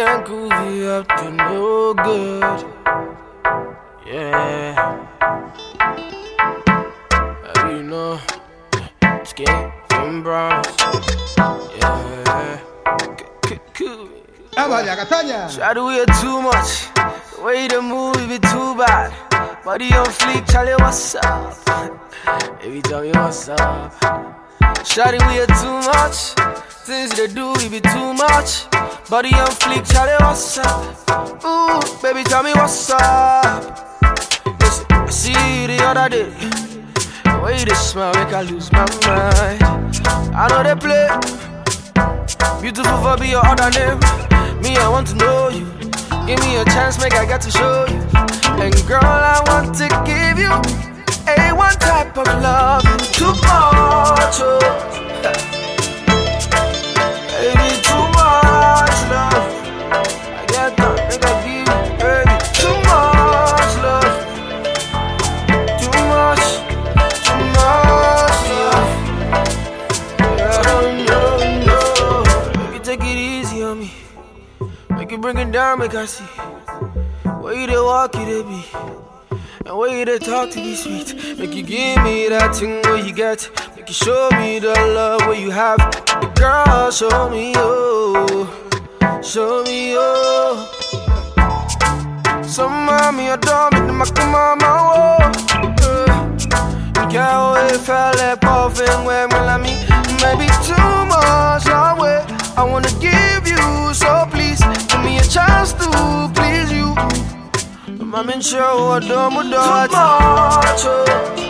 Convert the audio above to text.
can't cool me up to no good. Yeah. You know, Skate from Bronx. Yeah. Cool. Try to wear too much. The way the movie be too bad. Body on fleek, Charlie, what's up? Baby, tell me what's up. Shawty, we are too much. Things they do, we be too much. Body on fleek, Charlie, what's up? Ooh, baby, tell me what's up. Listen, I see you the other day. The way they smile make I lose my mind. I know they play. Beautiful for be your other name. Me, I want to know you. Give me a chance, make I get to show you. And girl, I want to give you one type of love. Too much, oh. Baby, too much love. I get that, make I give you, baby. Too much love. Too much love. No. Make you take it easy on me. Make you bring it down, make I see. Where you they walk, you they be. And where you they talk to be sweet. Make you give me that thing where you get. Make you show me the love where you have. Girl, show me, oh. Show me, oh. Some mommy adore me, my mama, oh. You can't wait for that puffin' when will I mean? Maybe too much away. I wanna give you, so please give me a chance to please you. I'm in sure what do too much, oh.